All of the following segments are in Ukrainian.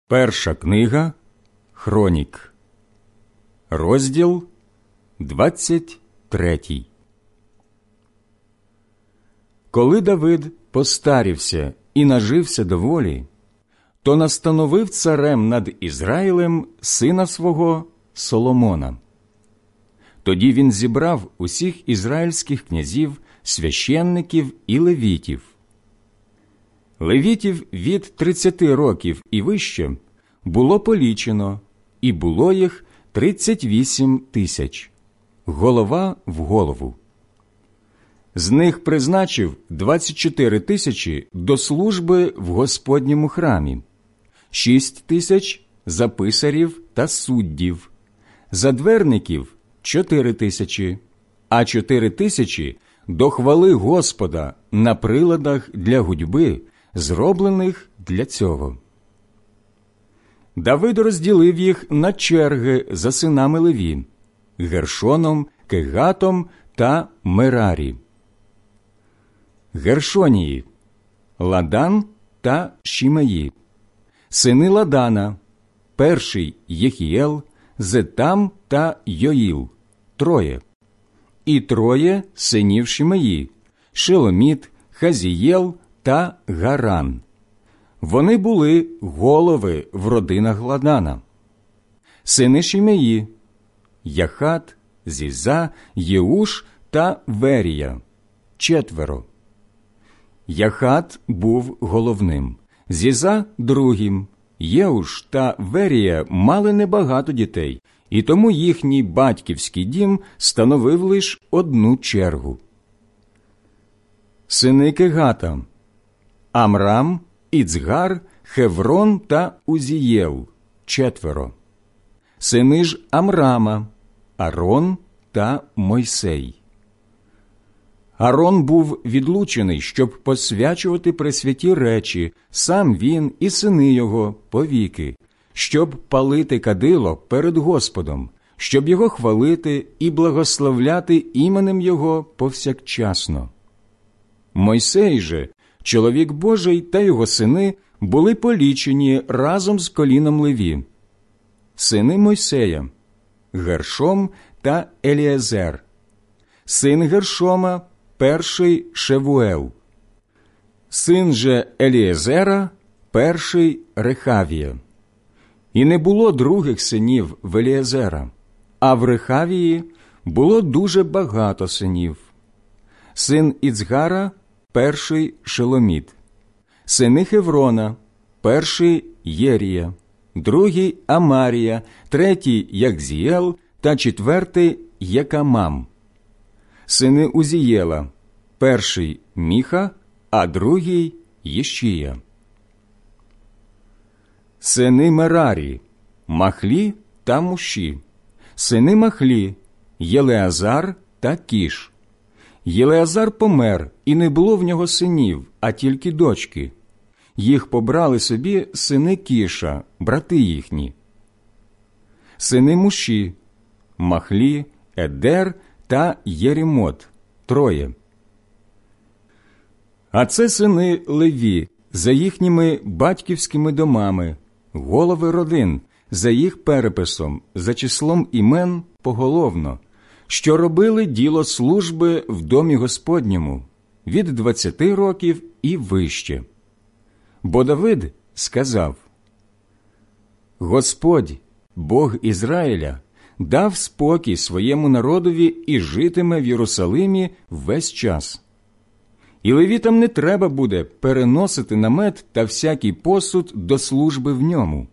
Перша книга Хронік, розділ 23. Коли Давид постарівся і нажився доволі, то настановив царем над Ізраїлем сина свого Соломона. Тоді він зібрав усіх ізраїльських князів, священників і левітів. Левітів від 30 років і вище було полічено, і було їх 38 тисяч, голова в голову. З них призначив 24 тисячі до служби в Господньому храмі, 6 тисяч за писарів та суддів, за дверників 4 тисячі, а 4 тисячі до хвали Господа на приладах для гудьби, зроблених для цього. Давид розділив їх на черги за синами Леві – Гершоном, Кегатом та Мерарі. Гершонії – Ладан та Шімеї. Сини Ладана – перший Єхієл, Зетам та Йоїл – 3. І 3 синів Шімеї – Шеломіт, Хазієл та Гаран. Вони були голови в родинах Ладана. Сини Шімеї – Яхат, Зіза, Єуш та Верія – 4. Яхат був головним, Зіза – другим. Єуш та Верія мали небагато дітей, і тому їхній батьківський дім становив лише одну чергу. Сини Кегата – Амрам, Іцгар, Хеврон та Узієл – 4. Сини ж Амрама – Арон та Мойсей. Арон був відлучений, щоб посвячувати пресвяті речі, сам він і сини його повіки, щоб палити кадило перед Господом, щоб його хвалити і благословляти іменем його повсякчасно. Мойсей же, чоловік Божий та його сини були полічені разом з коліном Леві. Сини Мойсея – Гершом та Еліезер. Син Гершома – перший Шевуел. Син же Еліезера – перший Рехавія. І не було других синів в Еліезера, а в Рехавії було дуже багато синів. Син Іцгара – перший Шеломіт. Сини Хеврона – перший Єрія, другий Амарія, третій Якзієл та 4 Єкамам. Сини Узієла – перший Міха, а другий Єшія. Сини Мерарі – Махлі та Муші. Сини Махлі – Єлеазар та Кіш. Єлеазар помер, і не було в нього синів, а тільки дочки. Їх побрали собі сини Кіша, брати їхні. Сини Муші – Махлі, Едер та Єрімот – 3. А це сини Леві за їхніми батьківськими домами, голови родин, за їх переписом, за числом імен поголовно, що робили діло служби в домі Господньому від 20 років і вище. Бо Давид сказав: «Господь, Бог Ізраїля, дав спокій своєму народові і житиме в Єрусалимі весь час. І левітам не треба буде переносити намет та всякий посуд до служби в ньому».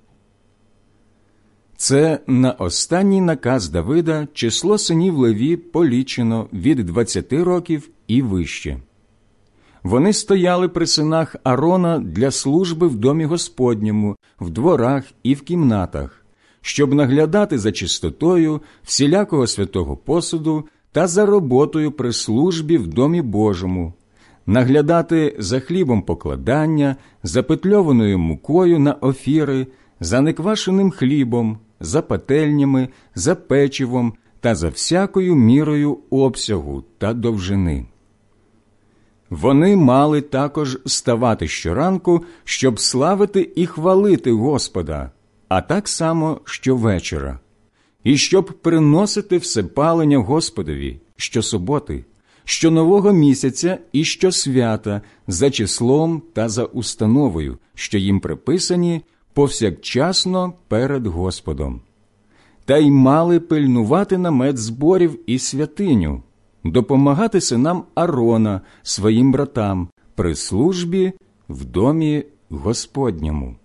Це на останній наказ Давида число синів Леві полічено від 20 років і вище. Вони стояли при синах Арона для служби в домі Господньому, в дворах і в кімнатах, щоб наглядати за чистотою всілякого святого посуду та за роботою при службі в домі Божому, наглядати за хлібом покладання, за петльованою мукою на офіри, за неквашеним хлібом, за пательнями, за печивом та за всякою мірою обсягу та довжини. Вони мали також ставати щоранку, щоб славити і хвалити Господа, а так само щовечора, і щоб приносити всепалення Господові щосуботи, щонового місяця і щосвята за числом та за установою, що їм приписані повсякчасно перед Господом. Та й мали пильнувати намет зборів і святиню, допомагати синам Аарона, своїм братам, при службі в домі Господньому.